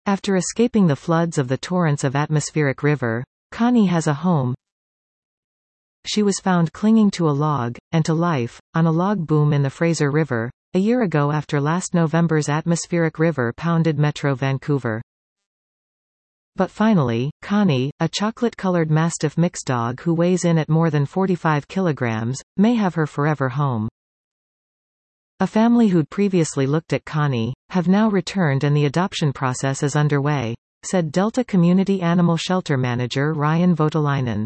After escaping the floods of the torrents of atmospheric river, Connie has a home. She was found clinging to a log, and to life, on a log boom in the Fraser River, a year ago after last November's atmospheric river pounded Metro Vancouver. But finally, Connie, a chocolate-colored Mastiff mix dog who weighs in at more than 45 kilograms, may have her forever home. A family who'd previously looked at Connie, have now returned and the adoption process is underway, said Delta Community Animal Shelter Manager Ryan Voutilainen.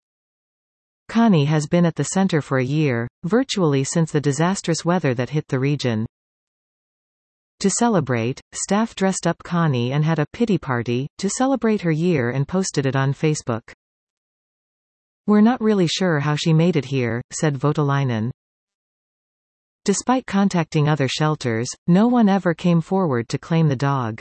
Connie has been at the center for a year, virtually since the disastrous weather that hit the region. To celebrate, staff dressed up Connie and had a pity party to celebrate her year and posted it on Facebook. "We're not really sure how she made it here," said Voutilainen. Despite contacting other shelters, no one ever came forward to claim the dog.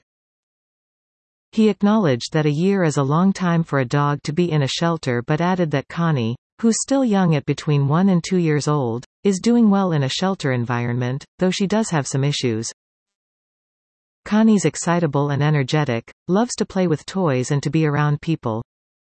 He acknowledged that a year is a long time for a dog to be in a shelter but added that Connie, who's still young at between 1 and 2 years old, is doing well in a shelter environment, though she does have some issues. Connie's excitable and energetic, loves to play with toys and to be around people.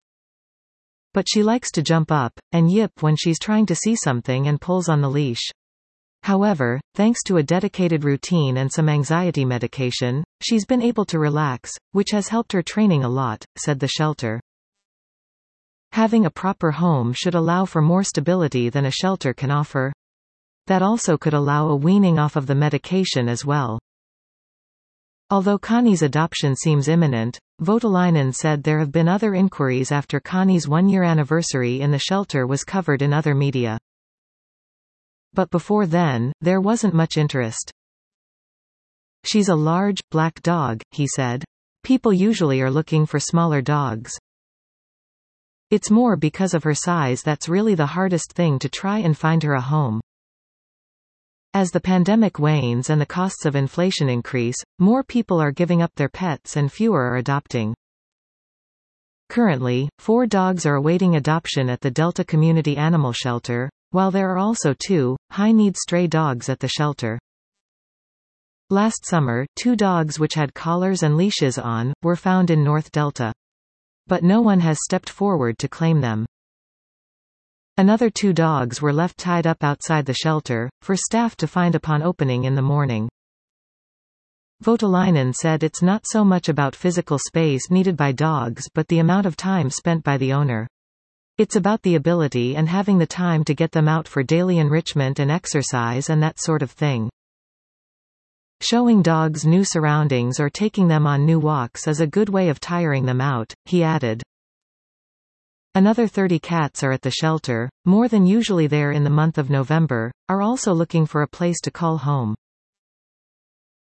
But she likes to jump up, and yip when she's trying to see something and pulls on the leash. However, thanks to a dedicated routine and some anxiety medication, she's been able to relax, which has helped her training a lot, said the shelter. Having a proper home should allow for more stability than a shelter can offer. That also could allow a weaning off of the medication as well. Although Connie's adoption seems imminent, Voutilainen said there have been other inquiries after Connie's 1-year anniversary in the shelter was covered in other media. But before then, there wasn't much interest. "She's a large, black dog," he said. "People usually are looking for smaller dogs. It's more because of her size that's really the hardest thing to try and find her a home." As the pandemic wanes and the costs of inflation increase, more people are giving up their pets and fewer are adopting. Currently, 4 dogs are awaiting adoption at the Delta Community Animal Shelter, while there are also 2 high-need stray dogs at the shelter. Last summer, 2 dogs which had collars and leashes on, were found in North Delta. But no one has stepped forward to claim them. Another 2 dogs were left tied up outside the shelter, for staff to find upon opening in the morning. Voutilainen said it's not so much about physical space needed by dogs but the amount of time spent by the owner. It's about the ability and having the time to get them out for daily enrichment and exercise and that sort of thing. Showing dogs new surroundings or taking them on new walks is a good way of tiring them out, he added. Another 30 cats are at the shelter, more than usually there in the month of November, are also looking for a place to call home.